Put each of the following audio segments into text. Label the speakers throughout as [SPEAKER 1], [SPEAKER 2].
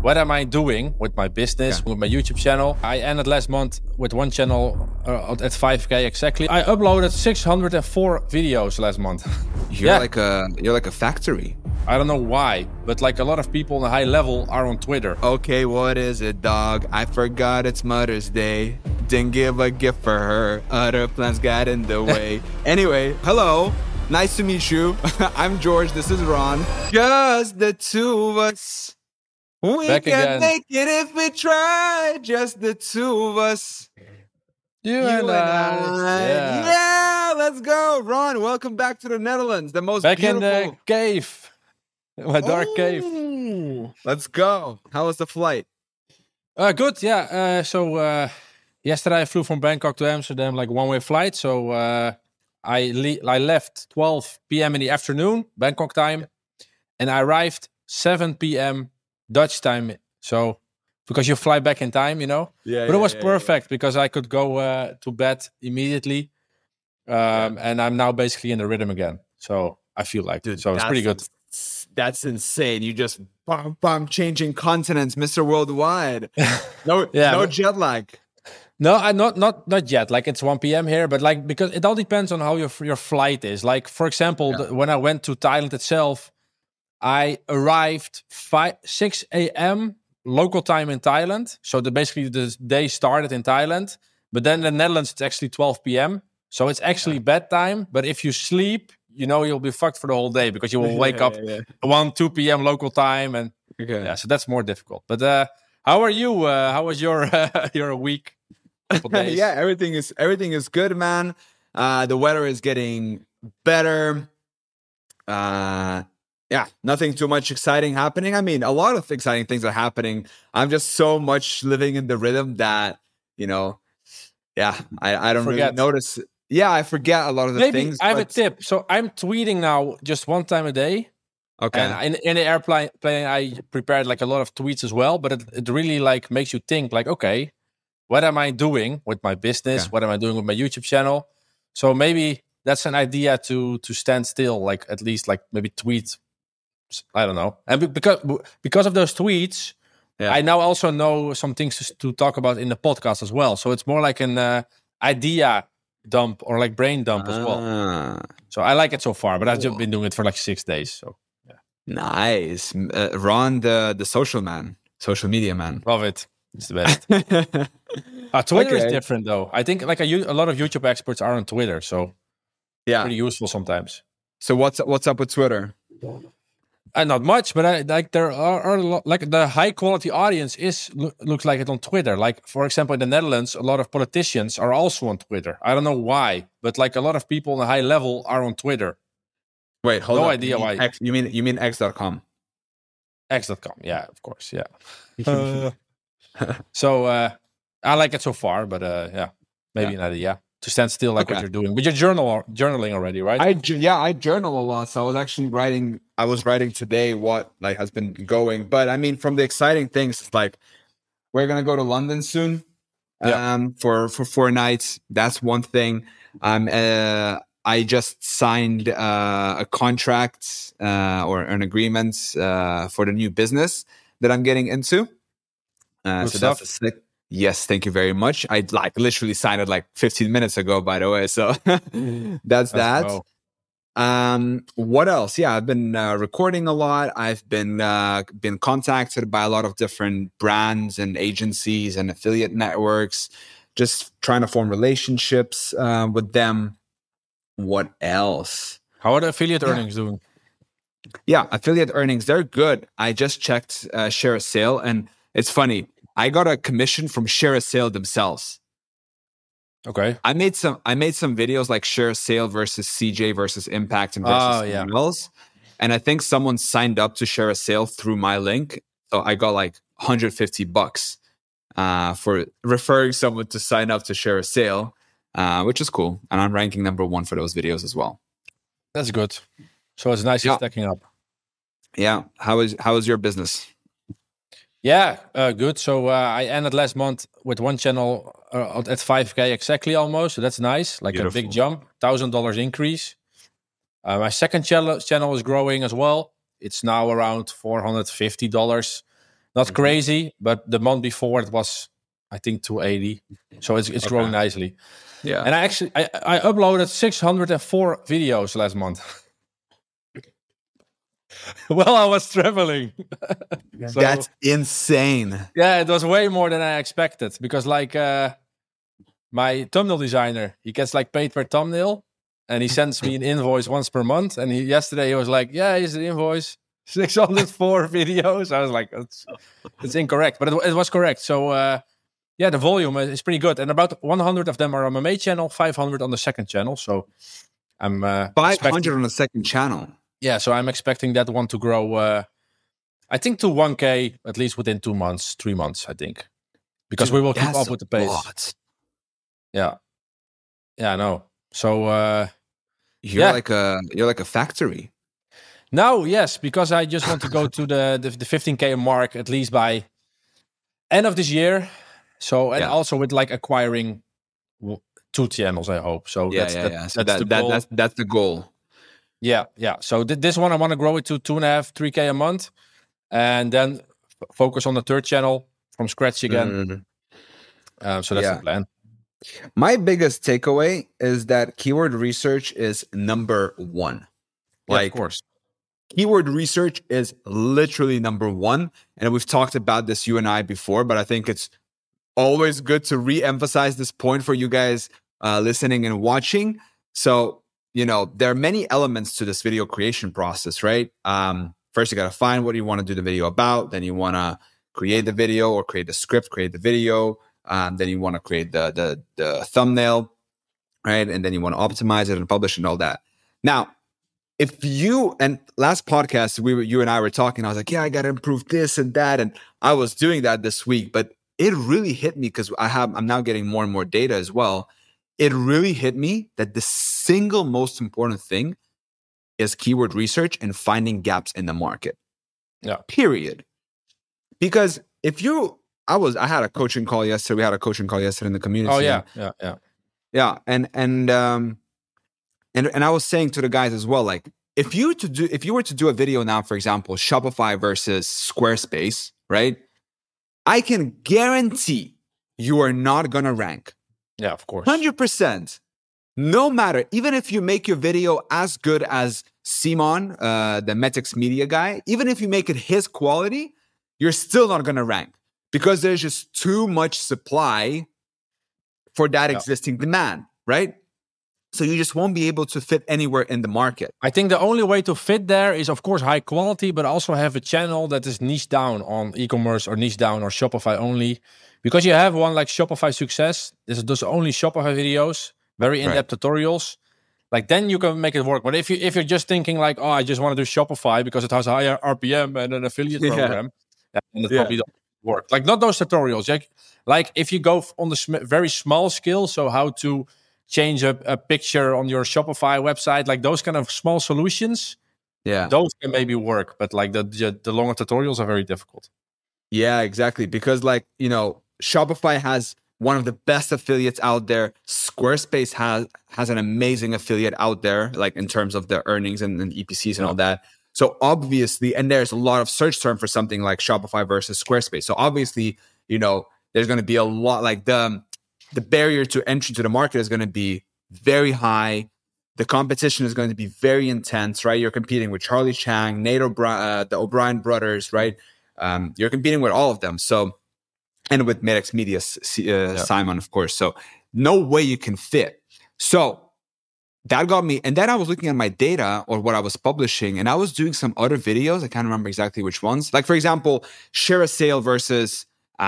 [SPEAKER 1] what am I doing with my business, with my YouTube channel? I ended last month with one channel at 5K exactly. I uploaded 604 videos last month.
[SPEAKER 2] You're like a factory.
[SPEAKER 1] I don't know why, but like a lot of people on a high level are on Twitter.
[SPEAKER 2] Okay, what is it, dog? I forgot it's Mother's Day. Didn't give a gift for her. Other plans got in the way. Anyway, hello. Nice to meet you. I'm George. This is Ron. Just the two of us. We
[SPEAKER 1] Back
[SPEAKER 2] can
[SPEAKER 1] again.
[SPEAKER 2] make it if we try. Just the two of us.
[SPEAKER 1] You and I.
[SPEAKER 2] Yeah, let's go. Ron, welcome back to the Netherlands. The most
[SPEAKER 1] Back
[SPEAKER 2] beautiful.
[SPEAKER 1] in the cave. My dark cave.
[SPEAKER 2] Let's go. How was the flight?
[SPEAKER 1] Good, yeah. So yesterday I flew from Bangkok to Amsterdam, like one-way flight. So I left 12 p.m. in the afternoon, Bangkok time. And I arrived 7 p.m. Dutch time. So because you fly back in time, you know.
[SPEAKER 2] Yeah.
[SPEAKER 1] But it was perfect because I could go to bed immediately. And I'm now basically in the rhythm again. So I feel like,
[SPEAKER 2] Dude,
[SPEAKER 1] so it's pretty good.
[SPEAKER 2] That's insane. You just changing continents, Mr. Worldwide. No jet lag.
[SPEAKER 1] No, not yet. Like it's 1 p.m. here, but like because it all depends on how your flight is. Like for example, when I went to Thailand itself, I arrived 6 a.m. local time in Thailand. So basically the day started in Thailand, but then in the Netherlands it's actually 12 p.m. So it's actually bedtime. But if you sleep, you know you'll be fucked for the whole day because you will wake up 2 p.m. local time, and so that's more difficult. But how are you? How was your your week?
[SPEAKER 2] Yeah, everything is good, man. The weather is getting better. Nothing too much exciting happening. I mean, a lot of exciting things are happening. I'm just so much living in the rhythm that, I don't really notice. Yeah, I forget a lot of the things.
[SPEAKER 1] I have a tip. So I'm tweeting now just one time a day.
[SPEAKER 2] Okay.
[SPEAKER 1] And in the airplane, I prepared like a lot of tweets as well. But it really like makes you think like, okay, what am I doing with my business? What am I doing with my YouTube channel? So maybe that's an idea to stand still, like at least like maybe tweet. I don't know. And because of those tweets, I now also know some things to talk about in the podcast as well. So it's more like an idea dump or like brain dump as well. So I like it so far, but I've just been doing it for like 6 days. So
[SPEAKER 2] nice. Ron, the social media man.
[SPEAKER 1] Love it. It's the best. Twitter is different though. I think like a lot of YouTube experts are on Twitter, so pretty useful sometimes.
[SPEAKER 2] So what's up with Twitter?
[SPEAKER 1] Not much, but there are a lot, like the high quality audience looks like it on Twitter. Like for example, in the Netherlands, a lot of politicians are also on Twitter. I don't know why, but like a lot of people on a high level are on Twitter.
[SPEAKER 2] Wait, hold on.
[SPEAKER 1] No idea why.
[SPEAKER 2] You mean X.com?
[SPEAKER 1] X.com, yeah, of course, yeah. So I like it so far, but maybe an idea to stand still like what you're doing. But you're journaling already, right?
[SPEAKER 2] I journal a lot. So I was actually writing today what like has been going. But I mean, from the exciting things, it's like we're gonna go to London soon. For 4 nights. That's one thing. I just signed a contract or an agreement for the new business that I'm getting into. So that's a sick. Yes, thank you very much. I like literally signed it like 15 minutes ago, by the way. So that's that. What else? Yeah, I've been recording a lot. I've been contacted by a lot of different brands and agencies and affiliate networks, just trying to form relationships with them. What else?
[SPEAKER 1] How are the affiliate earnings doing?
[SPEAKER 2] Yeah, affiliate earnings, they're good. I just checked Share a Sale, and it's funny. I got a commission from Share a Sale themselves.
[SPEAKER 1] Okay.
[SPEAKER 2] I made some videos like Share a Sale versus CJ versus Impact and versus someone else. And I think someone signed up to Share a Sale through my link. So I got like $150 for referring someone to sign up to Share a Sale, which is cool. And I'm ranking number 1 for those videos as well.
[SPEAKER 1] That's good. So it's nice stacking up.
[SPEAKER 2] Yeah. How is your business?
[SPEAKER 1] Yeah, good. So I ended last month with one channel at 5K exactly almost. So that's nice. Like a big jump, $1,000 increase. My second channel is growing as well. It's now around $450. Not crazy, but the month before it was, I think, 280. So it's growing nicely.
[SPEAKER 2] Yeah.
[SPEAKER 1] And I uploaded 604 videos last month. While I was traveling.
[SPEAKER 2] So, that's insane.
[SPEAKER 1] Yeah, it was way more than I expected because like my thumbnail designer, he gets like paid per thumbnail and he sends me an invoice once per month. And yesterday he was like, yeah, here's the invoice. 604 videos. I was like, it's incorrect, but it was correct. So yeah, the volume is pretty good. And about 100 of them are on my main channel, 500 on the second channel. So I'm
[SPEAKER 2] 500 on the second channel.
[SPEAKER 1] Yeah, so I'm expecting that one to grow, I think, to 1K at least within 2 months, 3 months, I think. Because we will keep up with the pace.
[SPEAKER 2] Lot.
[SPEAKER 1] Yeah. Yeah, I know. So
[SPEAKER 2] you're like a factory.
[SPEAKER 1] Now, yes, because I just want to go to the 15K mark at least by end of this year. So and also with like acquiring 2 channels, I hope. So
[SPEAKER 2] that's the goal.
[SPEAKER 1] Yeah. So this one I want to grow it to 2.5, 3K a month, and then focus on the third channel from scratch again. So that's the plan.
[SPEAKER 2] My biggest takeaway is that keyword research is number one.
[SPEAKER 1] Like, of course.
[SPEAKER 2] Keyword research is literally number one. And we've talked about this, you and I, before, but I think it's always good to re-emphasize this point for you guys listening and watching. So, there are many elements to this video creation process, right? First, you got to find what you want to do the video about. Then you want to create the video or create the script, create the video. Then you want to create the thumbnail, right? And then you want to optimize it and publish and all that. Now, and last podcast, you and I were talking, I was like, yeah, I got to improve this and that. And I was doing that this week, but it really hit me because I'm now getting more and more data as well. It really hit me that the single most important thing is keyword research and finding gaps in the market.
[SPEAKER 1] Yeah.
[SPEAKER 2] Period. Because I had a coaching call yesterday. We had a coaching call yesterday in the community.
[SPEAKER 1] Oh yeah.
[SPEAKER 2] Yeah. And I was saying to the guys as well, like if you were to do a video now, for example, Shopify versus Squarespace, right? I can guarantee you are not gonna rank.
[SPEAKER 1] Yeah, of course.
[SPEAKER 2] 100%. No matter, even if you make your video as good as Simon, the Metix Media guy, even if you make it his quality, you're still not going to rank because there's just too much supply for that existing demand, right? So you just won't be able to fit anywhere in the market.
[SPEAKER 1] I think the only way to fit there is, of course, high quality, but also have a channel that is niche down on e-commerce or niche down or Shopify only. Because you have one like Shopify Success, this does only Shopify videos, very in-depth tutorials. Like then you can make it work. But if you're just thinking like, oh, I just want to do Shopify because it has higher RPM and an affiliate program, then it probably doesn't work. Like not those tutorials. Like if you go on the very small scale, so how to change a picture on your Shopify website, like those kind of small solutions, those can maybe work. But like the longer tutorials are very difficult.
[SPEAKER 2] Yeah, exactly. Because like, Shopify has one of the best affiliates out there. Squarespace has an amazing affiliate out there, like in terms of the earnings and EPCs and all that. So obviously, and there's a lot of search term for something like Shopify versus Squarespace. So obviously, there's going to be a lot, like the barrier to entry to the market is going to be very high. The competition is going to be very intense, right? You're competing with Charlie Chang, Nate O'Brien, the O'Brien brothers, right? You're competing with all of them. So, and with Metix Media, Simon, of course. So no way you can fit. So that got me. And then I was looking at my data or what I was publishing, and I was doing some other videos. I can't remember exactly which ones. Like, for example, Share a Sale versus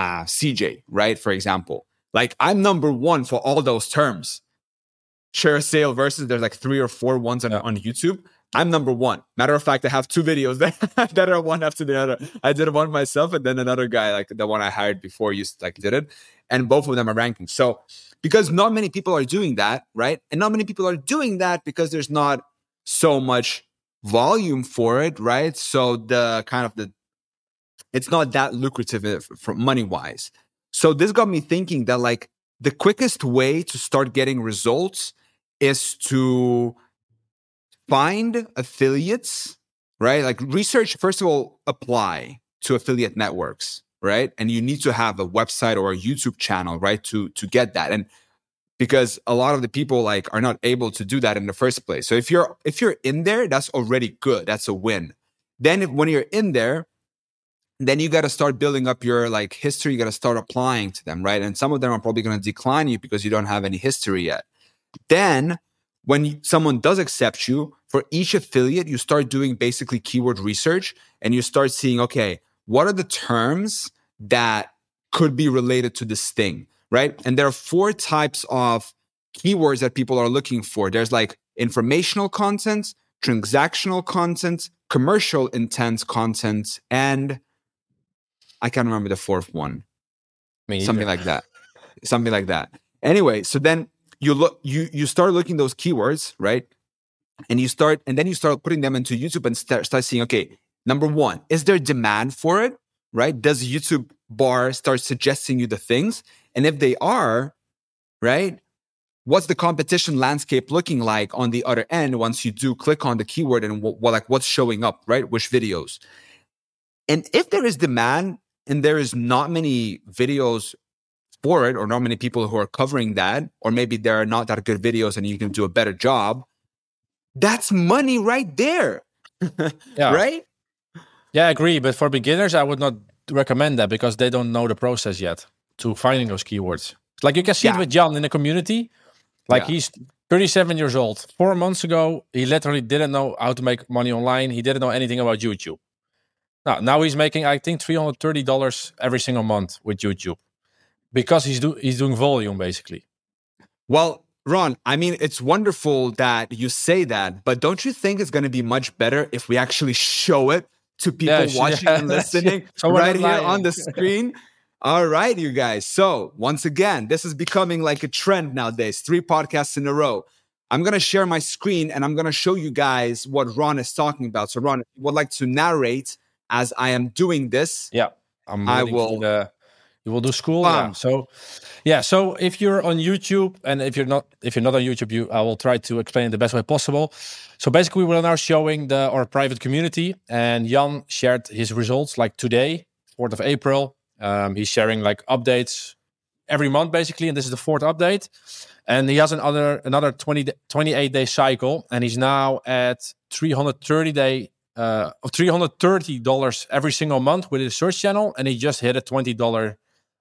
[SPEAKER 2] CJ, right? For example, like I'm number one for all those terms. Share a Sale versus, there's like 3 or 4 ones on YouTube. I'm number one. Matter of fact, I have 2 videos that are one after the other. I did one myself, and then another guy, like the one I hired before, did it. And both of them are ranking. So because not many people are doing that, right? And not many people are doing that because there's not so much volume for it, right? So it's not that lucrative money-wise. So this got me thinking that like the quickest way to start getting results is to find affiliates, right? Like research, first of all, apply to affiliate networks, right? And you need to have a website or a YouTube channel, right, to get that. And because a lot of the people like are not able to do that in the first place. So if you're in there, that's already good. That's a win. Then when you're in there, then you got to start building up your like history. You got to start applying to them, right? And some of them are probably going to decline you because you don't have any history yet. Then when someone does accept you, for each affiliate, you start doing basically keyword research and you start seeing, okay, what are the terms that could be related to this thing, right? And there are 4 types of keywords that people are looking for. There's like informational content, transactional content, commercial intent content, and I can't remember the 4th one. Something like that. Anyway, so then you start looking those keywords, right? And then you start putting them into YouTube and start seeing, okay, number 1, is there demand for it, right? Does YouTube bar start suggesting you the things? And if they are, right, what's the competition landscape looking like on the other end once you do click on the keyword and what's showing up, right? Which videos? And if there is demand and there is not many videos for it or not many people who are covering that, or maybe there are not that good videos and you can do a better job, that's money right there. Right?
[SPEAKER 1] Yeah, I agree. But for beginners, I would not recommend that because they don't know the process yet to finding those keywords. Like you can see it with Jan in the community. Like he's 37 years old. 4 months ago, he literally didn't know how to make money online. He didn't know anything about YouTube. Now he's making, I think, $330 every single month with YouTube because he's doing volume, basically.
[SPEAKER 2] Well, Ron, I mean, it's wonderful that you say that, but don't you think it's going to be much better if we actually show it to people watching and listening right here on the screen? All right, you guys. So once again, this is becoming like a trend nowadays. 3 podcasts in a row. I'm going to share my screen and I'm going to show you guys what Ron is talking about. So Ron, if you would like to narrate as I am doing this.
[SPEAKER 1] Yeah, I will. You will do school. So if you're on YouTube and if you're not on YouTube, I will try to explain it the best way possible. So basically, we're now showing our private community, and Jan shared his results like today, 4th of April. He's sharing like updates every month, basically, and this is the 4th update. And he has another 28-day cycle, and he's now at $330 every single month with his search channel, and he just hit a $20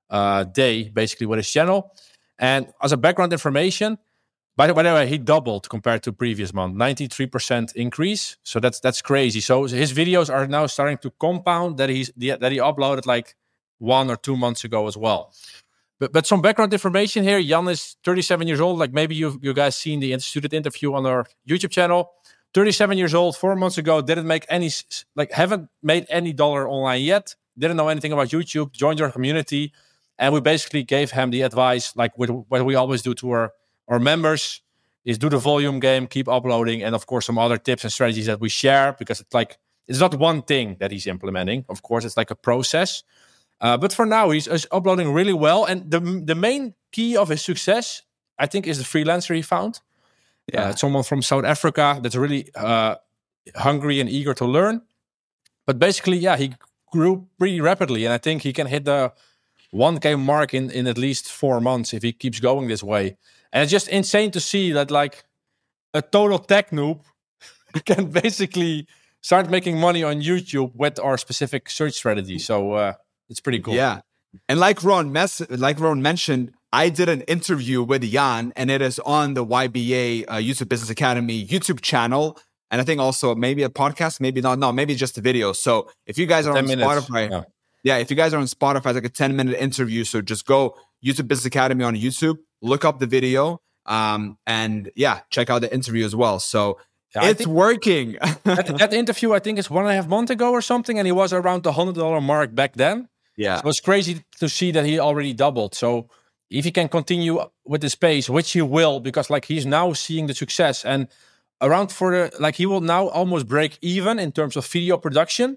[SPEAKER 1] day basically with his channel. And as a background information, by the way, he doubled compared to previous month, 93% increase. So that's crazy. So his videos are now starting to compound that he uploaded like 1 or 2 months ago as well. But some background information here. Jan is 37 years old. Like maybe you guys seen the student interview on our YouTube channel. 37 years old, 4 months ago, haven't made any dollar online yet. Didn't know anything about YouTube, joined our community. And we basically gave him the advice, like what we always do to our members, is do the volume game, keep uploading, and of course some other tips and strategies that we share, because it's not one thing that he's implementing. Of course, it's like a process. But for now, he's uploading really well. And the main key of his success, I think, is the freelancer he found. Someone from South Africa that's really hungry and eager to learn. But basically, he grew pretty rapidly. And I think he can hit the 1K mark in at least 4 months if he keeps going this way. And it's just insane to see that like a total tech noob can basically start making money on YouTube with our specific search strategy. So it's pretty cool.
[SPEAKER 2] Yeah. And like Ron mentioned, I did an interview with Jan, and it is on the YBA YouTube Business Academy YouTube channel. And I think also maybe a podcast, maybe not. No, maybe just a video. So if you guys are on Spotify, if you guys are on Spotify, it's like a 10-minute interview. So just go YouTube Business Academy on YouTube, look up the video, and check out the interview as well. So it's working.
[SPEAKER 1] that interview, I think, is 1.5 months ago or something, and he was around the $100 mark back then.
[SPEAKER 2] Yeah,
[SPEAKER 1] so it was crazy to see that he already doubled. So if he can continue with this pace, which he will, because like he's now seeing the success, and around he will now almost break even in terms of video production.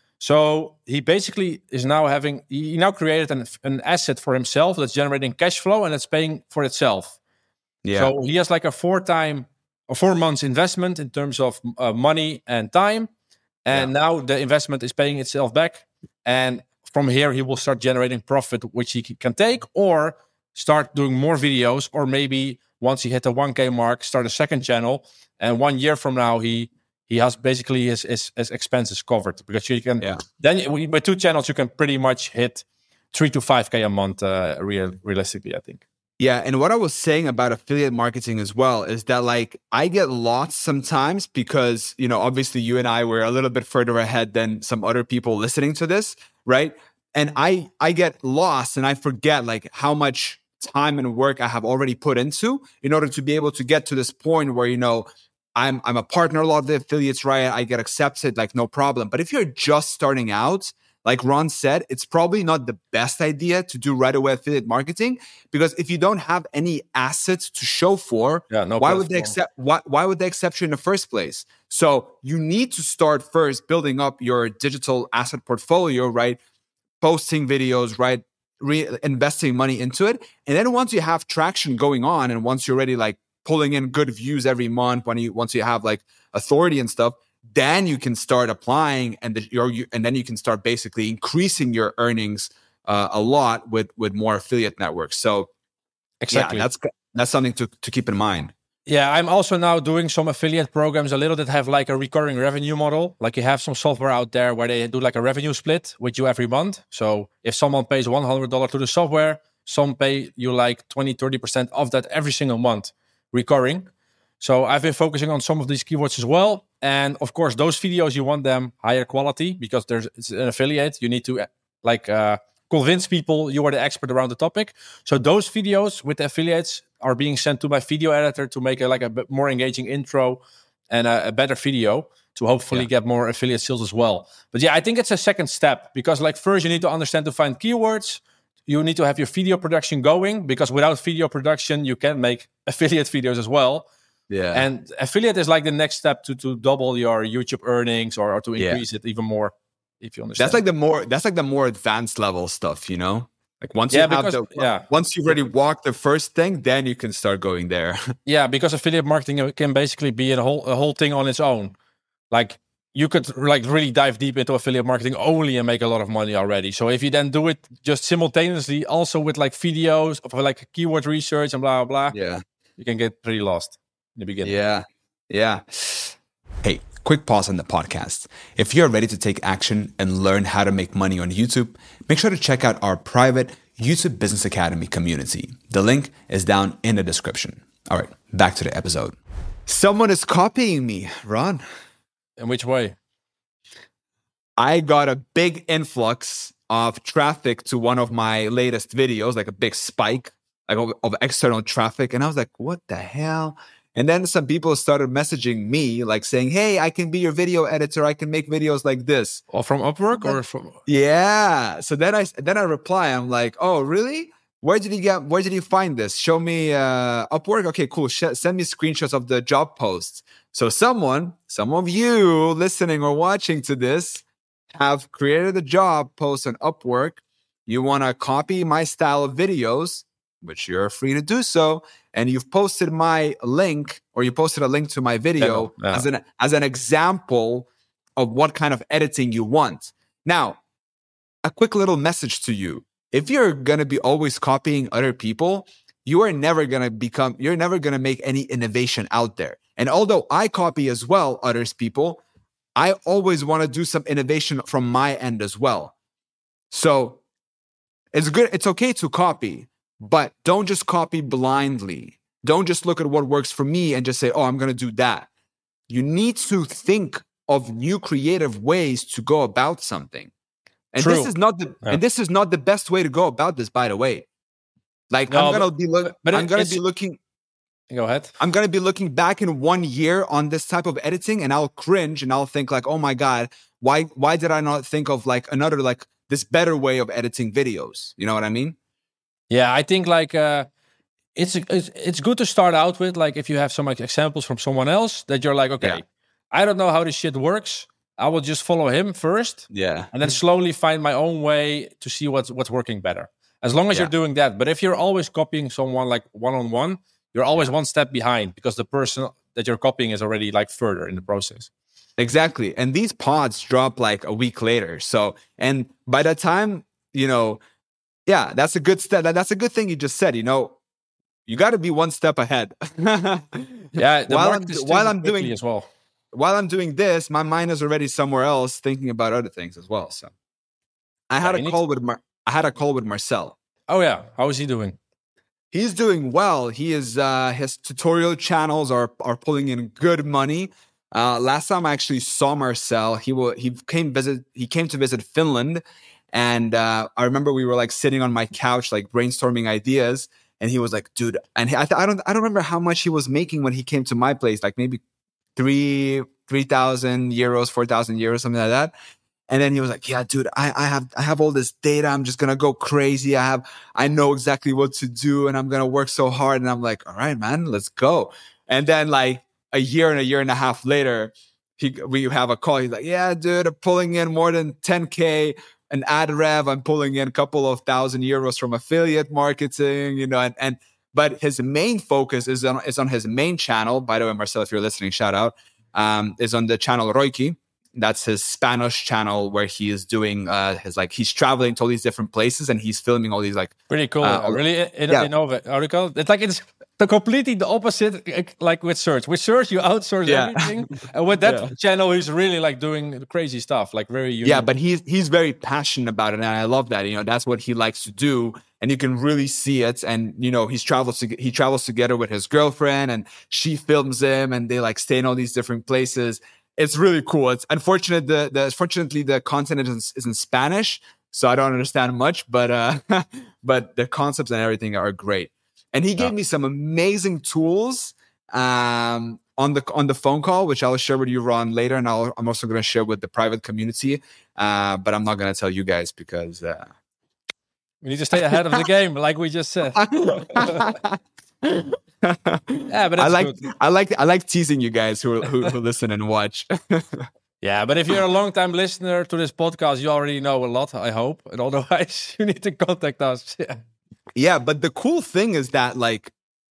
[SPEAKER 1] So he basically is now he now created an asset for himself that's generating cash flow and it's paying for itself. Yeah. So he has like a 4 months investment in terms of money and time. And now the investment is paying itself back And from here, he will start generating profit, which he can take, or start doing more videos, or maybe once he hit the 1K mark, start a second channel. And 1 year from now, he has basically his expenses covered, because you can then with 2 channels you can pretty much hit 3 to 5K a month realistically, I think.
[SPEAKER 2] Yeah, and what I was saying about affiliate marketing as well is that like I get lost sometimes because, you know, obviously you and I were a little bit further ahead than some other people listening to this, right? And I get lost and I forget like how much time and work I have already put into in order to be able to get to this point where, you know, I'm a partner a lot of the affiliates, right? I get accepted, like no problem. But if you're just starting out, like Ron said, it's probably not the best idea to do right away affiliate marketing, because if you don't have any assets to show for, why would they accept? Why would they accept you in the first place? So you need to start first building up your digital asset portfolio, right? Posting videos, right? Investing money into it, and then once you have traction going on, and once you're already like pulling in good views every month, once you have like authority and stuff, then you can start applying, and then you can start basically increasing your earnings a lot with more affiliate networks. So
[SPEAKER 1] exactly,
[SPEAKER 2] that's something to keep in mind.
[SPEAKER 1] Yeah, I'm also now doing some affiliate programs a little that have like a recurring revenue model. Like you have some software out there where they do like a revenue split with you every month. So if someone pays $100 to the software, some pay you like 20-30% of that every single month recurring. So I've been focusing on some of these keywords as well. And of course, those videos, you want them higher quality because it's an affiliate. You need to convince people you are the expert around the topic. So those videos with the affiliates are being sent to my video editor to make a bit more engaging intro and a better video to hopefully get more affiliate sales as well. But yeah, I think it's a second step, because like first you need to understand to find keywords. You need to have your video production going, because without video production, you can make affiliate videos as well.
[SPEAKER 2] Yeah.
[SPEAKER 1] And affiliate is like the next step to double your YouTube earnings or to increase it even more, if you understand.
[SPEAKER 2] That's like the more advanced level stuff, you know? Like once you've already walked the first thing, then you can start going there.
[SPEAKER 1] Yeah, because affiliate marketing can basically be a whole thing on its own. Like you could like really dive deep into affiliate marketing only and make a lot of money already. So if you then do it just simultaneously also with like videos of like keyword research and blah, blah, blah, you can get pretty lost in the beginning.
[SPEAKER 2] Yeah. Hey, quick pause on the podcast. If you're ready to take action and learn how to make money on YouTube, make sure to check out our private YouTube Business Academy community. The link is down in the description. All right, back to the episode. Someone is copying me, Ron.
[SPEAKER 1] In which way?
[SPEAKER 2] I got a big influx of traffic to one of my latest videos, like a big spike of external traffic. And I was like, what the hell? And then some people started messaging me, like saying, hey, I can be your video editor. I can make videos like this.
[SPEAKER 1] Or from Upwork or from...
[SPEAKER 2] Yeah. So then I reply, I'm like, oh, really? Where did you find this? Show me Upwork. Okay, cool. Send me screenshots of the job posts. So some of you listening or watching to this have created a job post on Upwork. You want to copy my style of videos, which you're free to do so. And you've posted my link, or you posted a link to my video as an example of what kind of editing you want. Now, a quick little message to you. If you're going to be always copying other people, you're never going to make any innovation out there. And although I copy as well others people, I always want to do some innovation from my end as well. So it's good. It's okay to copy, but don't just copy blindly. Don't just look at what works for me and just say, oh, I'm going to do that. You need to think of new creative ways to go about something. And
[SPEAKER 1] True.
[SPEAKER 2] this is not the best way to go about this, by the way. Like
[SPEAKER 1] No,
[SPEAKER 2] I'm gonna be looking.
[SPEAKER 1] Go ahead.
[SPEAKER 2] I'm gonna be looking back in 1 year on this type of editing, and I'll cringe and I'll think like, oh my god, why did I not think of like another like this better way of editing videos? You know what I mean?
[SPEAKER 1] Yeah, I think like it's good to start out with, like, if you have some like examples from someone else that you're like, okay, I don't know how this shit works. I will just follow him first, and then slowly find my own way to see what's working better. As long as you're doing that. But if you're always copying someone like one-on-one, you're always one step behind because the person that you're copying is already like further in the process.
[SPEAKER 2] Exactly. And these pods drop like a week later. So, and by the time, yeah, that's a good step. That's a good thing you just said, you got to be one step ahead.
[SPEAKER 1] Yeah. While I'm doing as well.
[SPEAKER 2] While I'm doing this, my mind is already somewhere else thinking about other things as well. So I had a call with Marcel.
[SPEAKER 1] Oh yeah. How is he doing?
[SPEAKER 2] He's doing well. He is his tutorial channels are pulling in good money. Last time I actually saw Marcel, he came to visit Finland, and I remember we were like sitting on my couch like brainstorming ideas, and he was like, "Dude," and I don't remember how much he was making when he came to my place, like maybe 3,000 euros, 4,000 euros, something like that. And then he was like, "Yeah, dude, I have all this data. I'm just gonna go crazy. I know exactly what to do, and I'm gonna work so hard." And I'm like, "All right, man, let's go." And then like a year and a half later, we have a call. He's like, "Yeah, dude, I'm pulling in more than 10K an ad rev. I'm pulling in a couple of thousand euros from affiliate marketing, but his main focus is on his main channel. By the way, Marcel, if you're listening, shout out. Is on the channel Roiki. That's his Spanish channel where he is doing he's traveling to all these different places and he's filming all these like
[SPEAKER 1] pretty cool, really innovative. It's like it's completely the opposite, like with Serge. With Serge, you outsource everything, and with that channel, he's really like doing crazy stuff, like very unique.
[SPEAKER 2] Yeah, but he's very passionate about it, and I love that. That's what he likes to do, and you can really see it. And he travels together with his girlfriend, and she films him, and they like stay in all these different places. It's really cool. It's unfortunate fortunately the content is in Spanish, so I don't understand much, but but the concepts and everything are great. And he gave me some amazing tools on the phone call, which I'll share with you, Ron, later, and I'm also going to share with the private community. But I'm not going to tell you guys because
[SPEAKER 1] we need to stay ahead of the game, like we just said. Yeah, but
[SPEAKER 2] I like teasing you guys who listen and watch.
[SPEAKER 1] Yeah, but if you're a long-time listener to this podcast, you already know a lot, I hope. And otherwise, you need to contact us.
[SPEAKER 2] Yeah, but the cool thing is that like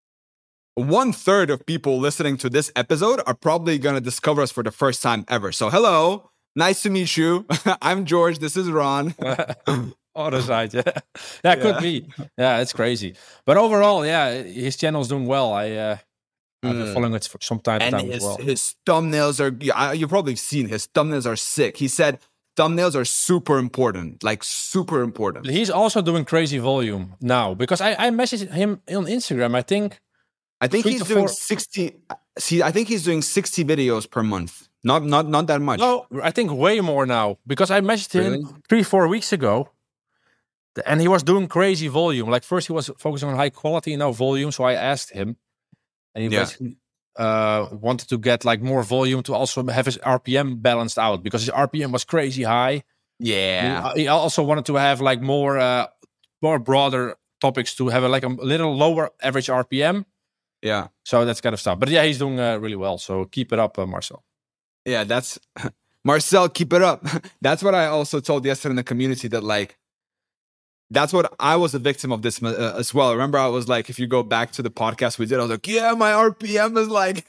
[SPEAKER 2] 1/3 of people listening to this episode are probably going to discover us for the first time ever. So hello, nice to meet you. I'm George. This is Ron.
[SPEAKER 1] Other side, yeah. Could be. Yeah, it's crazy. But overall, his channel's doing well. I've been following it for some time as well.
[SPEAKER 2] His thumbnails are, you've probably seen, his thumbnails are sick. He said thumbnails are super important, like super important.
[SPEAKER 1] He's also doing crazy volume now because I messaged him on Instagram. I think
[SPEAKER 2] he's doing 60. See, I think he's doing 60 videos per month. Not that much.
[SPEAKER 1] No, I think way more now because I messaged him 3-4 weeks ago. And he was doing crazy volume. Like first he was focusing on high quality, now volume. So I asked him, and he basically wanted to get like more volume to also have his RPM balanced out because his RPM was crazy high.
[SPEAKER 2] Yeah.
[SPEAKER 1] He also wanted to have like more broader topics to have a little lower average RPM.
[SPEAKER 2] Yeah.
[SPEAKER 1] So that's kind of stuff. But yeah, he's doing really well. So keep it up, Marcel.
[SPEAKER 2] Yeah, that's Marcel. Keep it up. That's what I also told yesterday in the community that like. That's what I was a victim of this as well. Remember, I was like, if you go back to the podcast we did, I was like, yeah, my RPM is like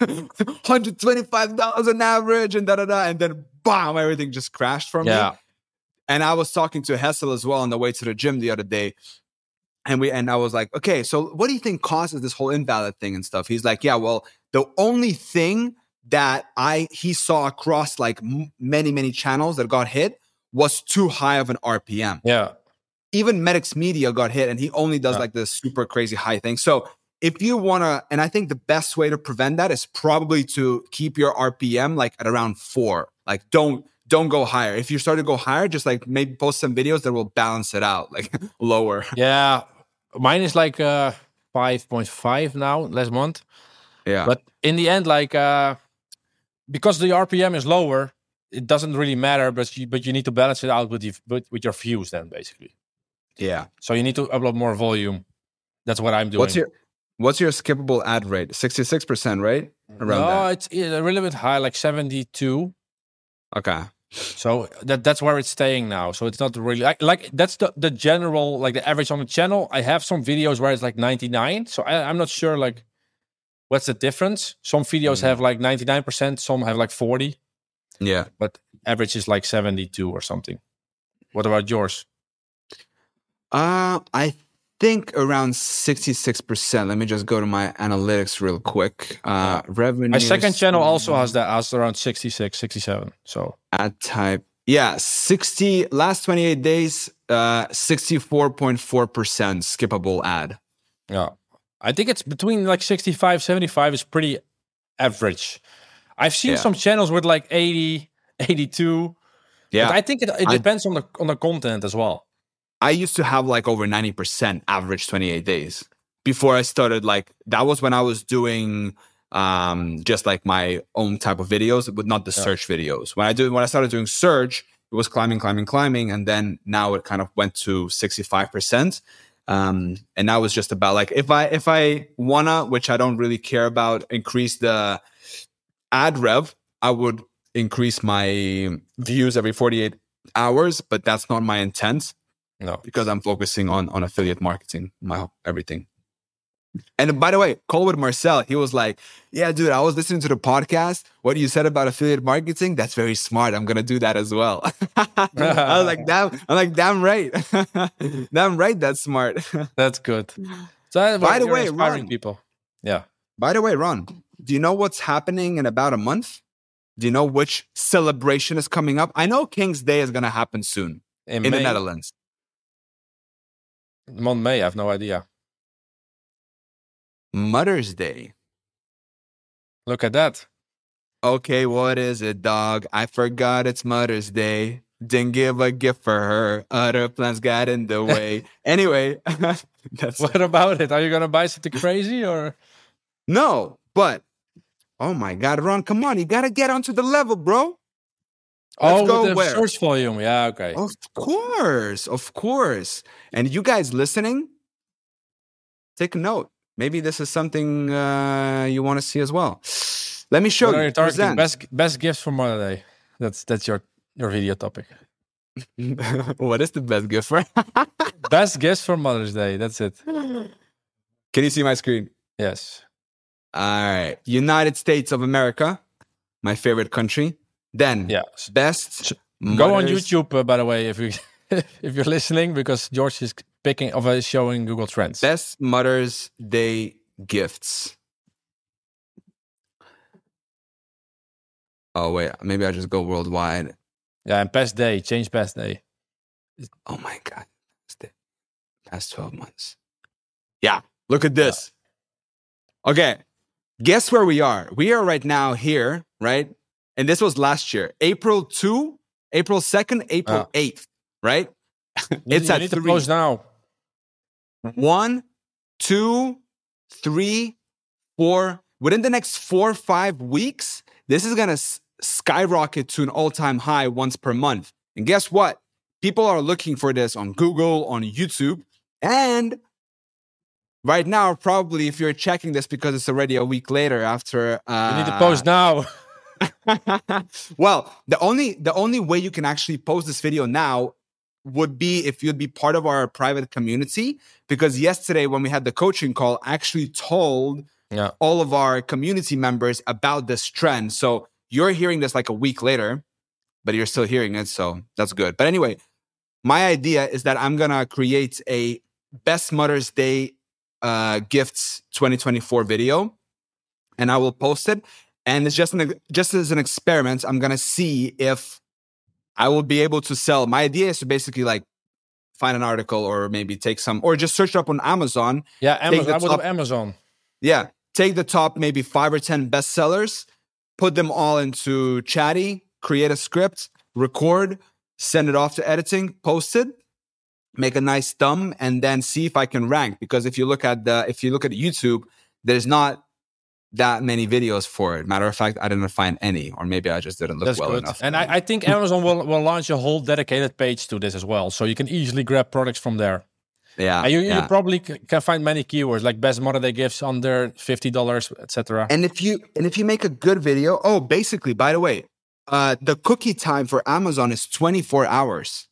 [SPEAKER 2] 125,000 average and da-da-da. And then, bam, everything just crashed for me. And I was talking to Hessel as well on the way to the gym the other day. And I was like, okay, so what do you think causes this whole invalid thing and stuff? He's like, yeah, well, the only thing that he saw across like many, many channels that got hit was too high of an RPM.
[SPEAKER 1] Yeah.
[SPEAKER 2] Even Medics Media got hit and he only does like this super crazy high thing. So if you want to, and I think the best way to prevent that is probably to keep your RPM like at around 4. Like don't go higher. If you start to go higher, just like maybe post some videos that will balance it out, like lower.
[SPEAKER 1] Yeah. Mine is like 5.5 now, last month.
[SPEAKER 2] Yeah.
[SPEAKER 1] But in the end, like because the RPM is lower, it doesn't really matter, but you need to balance it out with your views then basically.
[SPEAKER 2] Yeah.
[SPEAKER 1] So you need to upload more volume. That's what I'm doing.
[SPEAKER 2] What's your skippable ad rate? 66%, right?
[SPEAKER 1] It's a little bit high, like 72.
[SPEAKER 2] Okay.
[SPEAKER 1] So that's where it's staying now. So it's not really like that's the general, like the average on the channel. I have some videos where it's like 99. So I'm not sure like what's the difference. Some videos have like 99%, some have like 40.
[SPEAKER 2] Yeah.
[SPEAKER 1] But average is like 72 or something. What about yours?
[SPEAKER 2] I think around 66%. Let me just go to my analytics real quick. Revenue.
[SPEAKER 1] My second channel also has around 66, 67. So
[SPEAKER 2] ad type. Yeah, 60 last 28 days, 64.4% skippable ad.
[SPEAKER 1] Yeah. I think it's between like 65, 75 is pretty average. I've seen some channels with like 80, 82. Yeah. But I think it depends on the content as well.
[SPEAKER 2] I used to have like over 90% average 28 days before I started. Like that was when I was doing just like my own type of videos, but not the search videos. When I started doing search, it was climbing, and then now it kind of went to 65%. And now it's just about like if I wanna, which I don't really care about, increase the ad rev, I would increase my views every 48 hours, but that's not my intent.
[SPEAKER 1] No,
[SPEAKER 2] because I'm focusing on affiliate marketing, my everything. And by the way, call with Marcel. He was like, "Yeah, dude, I was listening to the podcast. What you said about affiliate marketing, that's very smart. I'm gonna do that as well." I was like, "Damn right, damn right. That's smart."
[SPEAKER 1] That's good. So
[SPEAKER 2] by the way,
[SPEAKER 1] inspiring
[SPEAKER 2] Ron,
[SPEAKER 1] people. Yeah.
[SPEAKER 2] By the way, Ron, do you know what's happening in about a month? Do you know which celebration is coming up? I know King's Day is gonna happen soon in the Netherlands.
[SPEAKER 1] Month May, I have no idea.
[SPEAKER 2] Mother's Day.
[SPEAKER 1] Look at that.
[SPEAKER 2] Okay, what is it, dog? I forgot it's Mother's Day. Didn't give a gift for her. Other plans got in the way. Anyway,
[SPEAKER 1] what about it? Are you gonna buy something crazy or?
[SPEAKER 2] No, but oh my God, Ron, come on! You gotta get onto the level, bro.
[SPEAKER 1] Let's go with the search volume. Yeah, okay.
[SPEAKER 2] Of course. And you guys listening, take a note. Maybe this is something you want to see as well. Let me show you.
[SPEAKER 1] Best gifts for Mother's Day. That's your video topic.
[SPEAKER 2] What is the best gift for?
[SPEAKER 1] Best gifts for Mother's Day. That's it.
[SPEAKER 2] Can you see my screen?
[SPEAKER 1] Yes.
[SPEAKER 2] All right. United States of America, my favorite country. Then, best.
[SPEAKER 1] Go on YouTube, by the way, if you're listening, because George is showing Google Trends.
[SPEAKER 2] Best Mother's Day gifts. Oh wait, maybe I just go worldwide.
[SPEAKER 1] Yeah, and best day. Change best day.
[SPEAKER 2] Oh my God, past 12 months. Yeah, look at this. Yeah. Okay, guess where we are? We are right now here, right? And this was last year, April 2, April 2nd, April 8th, right?
[SPEAKER 1] It's at 3. To post now.
[SPEAKER 2] 1, 2, 3, 4. Within the next 4 or 5 weeks, this is going to skyrocket to an all-time high once per month. And guess what? People are looking for this on Google, on YouTube. And right now, probably if you're checking this because it's already a week later after...
[SPEAKER 1] you need to post now.
[SPEAKER 2] Well, the only way you can actually post this video now would be if you'd be part of our private community, because yesterday when we had the coaching call, I actually told all of our community members about this trend. So you're hearing this like a week later, but you're still hearing it, so that's good. But anyway, my idea is that I'm gonna create a Best Mother's Day gifts 2024 video, and I will post it. And it's just as an experiment. I'm going to see if I will be able to sell. My idea is to basically like find an article or maybe take some, or just search it up on Amazon.
[SPEAKER 1] Yeah, Amazon. I would have Amazon.
[SPEAKER 2] Yeah. Take the top maybe 5 or 10 bestsellers, put them all into Chatty, create a script, record, send it off to editing, post it, make a nice thumb, and then see if I can rank. Because if you look at YouTube, there's not that many videos for it. Matter of fact, I didn't find any, or maybe I just didn't look enough.
[SPEAKER 1] And I think Amazon will launch a whole dedicated page to this as well, so you can easily grab products from there.
[SPEAKER 2] Yeah,
[SPEAKER 1] and you probably can find many keywords like best Mother's Day gifts under $50, etc.
[SPEAKER 2] And if you make a good video, basically, by the way, the cookie time for Amazon is 24 hours.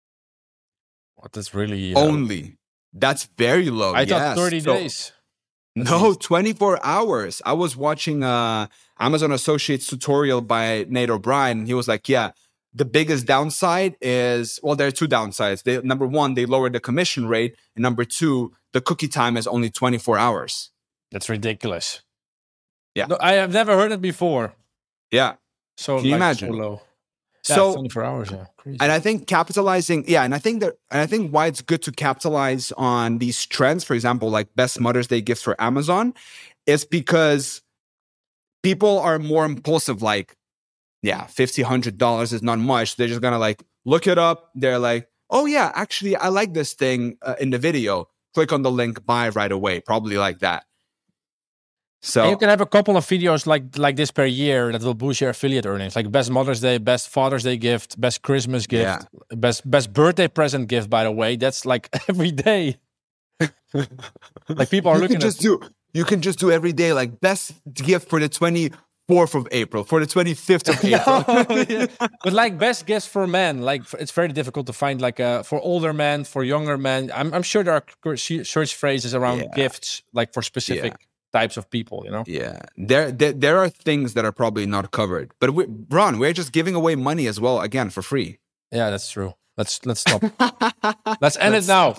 [SPEAKER 1] What is really
[SPEAKER 2] only? That's very low.
[SPEAKER 1] I thought 30 days.
[SPEAKER 2] No, 24 hours. I was watching Amazon Associates tutorial by Nate O'Brien. And he was like, yeah, the biggest downside is, well, there are two downsides. Number one, they lowered the commission rate. And number two, the cookie time is only 24 hours.
[SPEAKER 1] That's ridiculous.
[SPEAKER 2] Yeah.
[SPEAKER 1] No, I have never heard it before.
[SPEAKER 2] Yeah.
[SPEAKER 1] So
[SPEAKER 2] can you imagine?
[SPEAKER 1] So low.
[SPEAKER 2] Yeah, so
[SPEAKER 1] 24 hours, yeah. Crazy.
[SPEAKER 2] And I think capitalizing, and I think why it's good to capitalize on these trends, for example, like best Mother's Day gifts for Amazon, is because people are more impulsive, like, yeah, $50, $100 is not much. They're just gonna like look it up. They're like, oh yeah, actually, I like this thing in the video. Click on the link, buy right away. Probably like that. So
[SPEAKER 1] and you can have a couple of videos like this per year that will boost your affiliate earnings, like best Mother's Day, best Father's Day gift, best Christmas gift, best birthday present gift. By the way, that's like every day. Like people are looking.
[SPEAKER 2] You can just do every day, like best gift for the 24th of April, for the 25th of April.
[SPEAKER 1] Yeah. But like best gifts for men, like it's very difficult to find. Like for older men, for younger men, I'm sure there are search phrases around gifts, like for specific. Types of people, you know.
[SPEAKER 2] Yeah, there are things that are probably not covered, but Ron, we're just giving away money as well, again, for free.
[SPEAKER 1] Yeah, that's true. Let's stop. Let's end it now.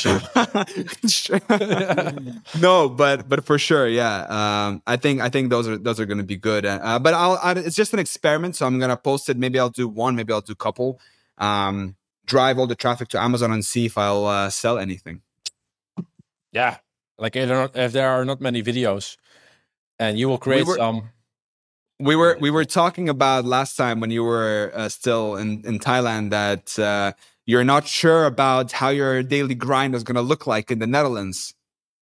[SPEAKER 2] No, but for sure, yeah. I think those are going to be good. But it's just an experiment, so I'm gonna post it. Maybe I'll do one. Maybe I'll do a couple. Drive all the traffic to Amazon and see if I'll sell anything.
[SPEAKER 1] Yeah. Like if there are not many videos, and you will create some.
[SPEAKER 2] We were talking about last time when you were still in Thailand that you're not sure about how your daily grind is going to look like in the Netherlands.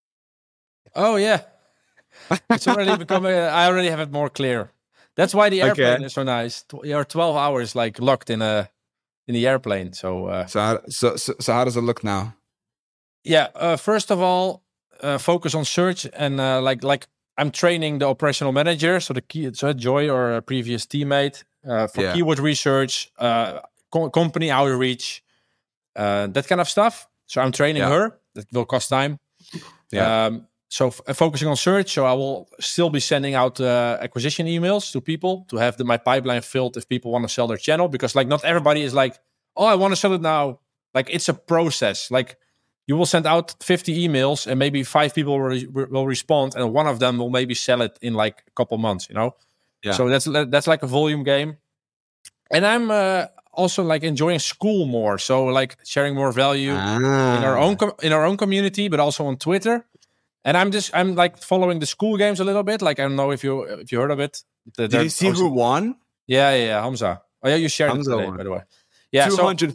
[SPEAKER 1] Oh yeah, it's already becoming. I already have it more clear. That's why the airplane is so nice. You're 12 hours like locked in the airplane. So
[SPEAKER 2] how does it look now?
[SPEAKER 1] Yeah, first of all. Focus on search and like I'm training the operational manager, so Joy or a previous teammate for keyword research, company outreach, that kind of stuff. So I'm training her. That will cost time. Yeah. So focusing on search. So I will still be sending out acquisition emails to people to have my pipeline filled if people want to sell their channel, because like not everybody is like, oh, I want to sell it now. Like it's a process. Like. You will send out 50 emails and maybe 5 people will respond, and one of them will maybe sell it in like a couple months, you know? Yeah. So that's like a volume game. And I'm also like enjoying school more. So like sharing more value in our own community, but also on Twitter. And I'm like following the school games a little bit. Like I don't know if you heard of it.
[SPEAKER 2] Did you see who won?
[SPEAKER 1] Yeah, Hamza. Oh yeah, you shared Hamza it today, by the way. Yeah,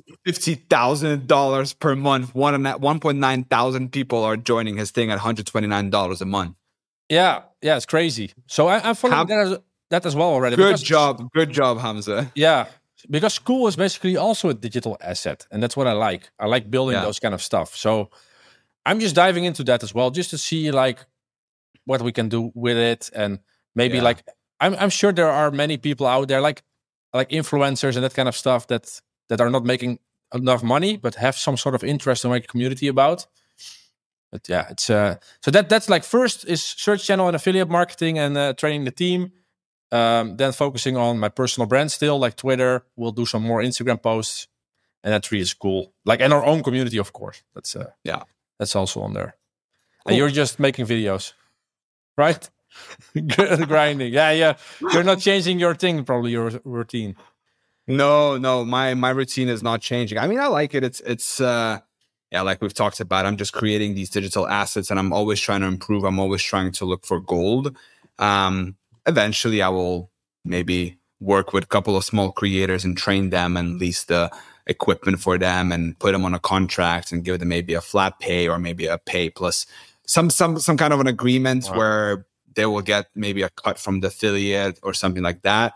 [SPEAKER 2] $250,000 per month. 1.9 thousand people are joining his thing at $129 a month.
[SPEAKER 1] Yeah, it's crazy. So I'm following that as well already.
[SPEAKER 2] Good job, Hamza.
[SPEAKER 1] Yeah, because school is basically also a digital asset, and that's what I like. I like building those kind of stuff. So I'm just diving into that as well, just to see like what we can do with it, and maybe like I'm sure there are many people out there like influencers and that kind of stuff that are not making enough money, but have some sort of interest to make a community about. But yeah, it's so that's like first is search channel and affiliate marketing and training the team. Then focusing on my personal brand still, like Twitter. We'll do some more Instagram posts, and that really is cool. Like in our own community, of course. That's that's also on there. Cool. And you're just making videos, right? Good grinding. Yeah. You're not changing your thing, probably your routine.
[SPEAKER 2] No, my routine is not changing. I mean, I like it. It's like we've talked about, I'm just creating these digital assets and I'm always trying to improve. I'm always trying to look for gold. Eventually I will maybe work with a couple of small creators and train them and lease the equipment for them and put them on a contract and give them maybe a flat pay or maybe a pay plus some kind of an agreement where they will get maybe a cut from the affiliate or something like that.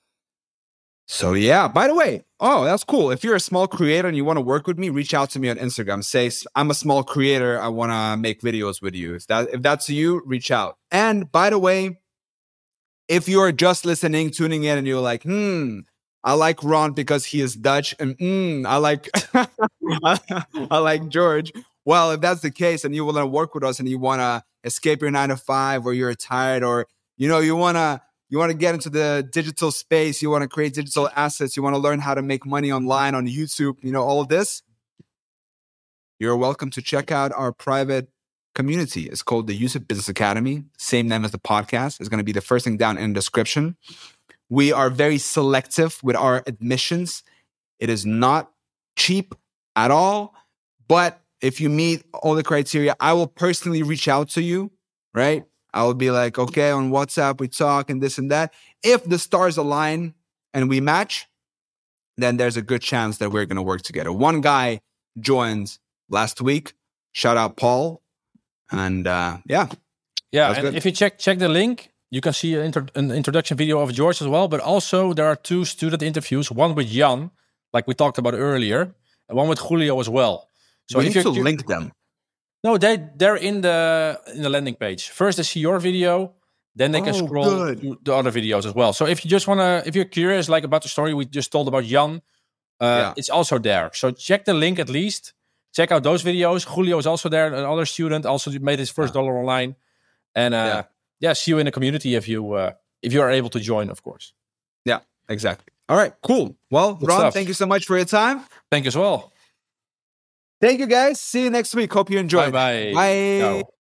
[SPEAKER 2] So yeah, by the way, that's cool. If you're a small creator and you want to work with me, reach out to me on Instagram. Say, I'm a small creator. I want to make videos with you. If that's you, reach out. And by the way, if you're just listening, tuning in and you're like, I like Ron because he is Dutch and I like, I like George. Well, if that's the case and you want to work with us and you want to escape your 9 to 5, or you're tired, or you want to get into the digital space, you want to create digital assets, you want to learn how to make money online on YouTube, all of this, you're welcome to check out our private community. It's called the Yusuf Business Academy, same name as the podcast. It's going to be the first thing down in the description. We are very selective with our admissions. It is not cheap at all, but if you meet all the criteria, I will personally reach out to you, right? I will be like, okay, on WhatsApp, we talk and this and that. If the stars align and we match, then there's a good chance that we're going to work together. One guy joined last week. Shout out Paul. And yeah.
[SPEAKER 1] And if you check the link, you can see an introduction video of George as well. But also there are 2 student interviews, one with Jan, like we talked about earlier, and one with Julio as well.
[SPEAKER 2] So we need to link them.
[SPEAKER 1] No, they're in the landing page. First they see your video, then they can scroll to the other videos as well. So if you're curious like about the story we just told about Jan, it's also there. So check the link at least. Check out those videos. Julio is also there, another student, also made his first dollar online. And see you in the community if you are able to join, of course.
[SPEAKER 2] Yeah, exactly. All right, cool. Well, good Ron, stuff. Thank you so much for your time.
[SPEAKER 1] Thank you as well.
[SPEAKER 2] Thank you, guys. See you next week. Hope you enjoyed.
[SPEAKER 1] Bye-bye.
[SPEAKER 2] Bye.
[SPEAKER 1] Ciao.